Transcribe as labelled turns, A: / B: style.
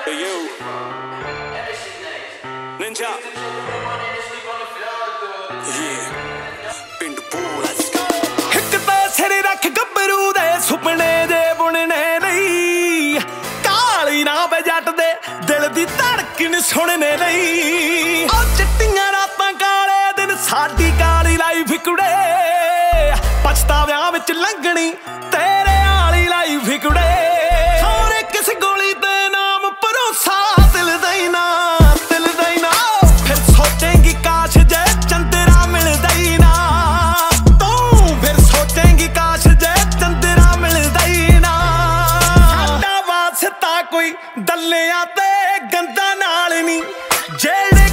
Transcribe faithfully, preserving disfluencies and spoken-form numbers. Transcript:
A: Hey you, Ninja. Yeah, ਪਿੰਡ ਪੂਰਾ
B: ਇੱਕ ਤਾਂ ਸਿਰ ਰੱਖ ਗੱਭਰੂ ਦੇ ਸੁਪਨੇ ਜੇ ਬੁਣਨੇ ਲਈ ਕਾਲੀ ਨਾ ਵੇ ਜੱਟ ਦੇ ਦਿਲ ਦੀ ਧੜਕਣ ਸੁਣਨੇ ਲਈ ਉਹ ਚਿੱਟੀਆਂ ਰਾਤਾਂ ਕਾਲੇ ਦਿਨ ਸਾਡੀ ਕਾਲੀ ਲਾਈਫ ਕੁੜੇ ਪਛਤਾਵਿਆਂ ਵਿੱਚ ਲੰਘਣੀ ਤੇਰੇ ਵਾਲੀ ਲਾਈਫ ਕੁੜੇ ਸਾਰੇ ਕਿਸ ਗੋਲੀ ਤੇ ਨਾਮ ਭਰੋਸਾ ਦਿਲ ਦਾ ਹੀ ਨਾ ਦਿਲ ਦਾ ਹੀ ਨਾ ਫਿਰ ਸੋਚੇਂਗੀ ਕਾਸ਼ ਜੇ ਚੰਦਰਾ ਮਿਲਦਾ ਹੀ ਨਾ ਤੂੰ ਫਿਰ ਸੋਚੇਂਗੀ ਕਾਸ਼ ਜੇ ਚੰਦਰਾ ਮਿਲਦਾ ਹੀ ਨਾ ਸਾਡਾ ਵਾਸਤਾ ਕੋਈ ਦੱਲਿਆਂ ਤੇ ਗੰਦਾ ਨਾਲ ਨਹੀਂ ਜਿਹੜੇ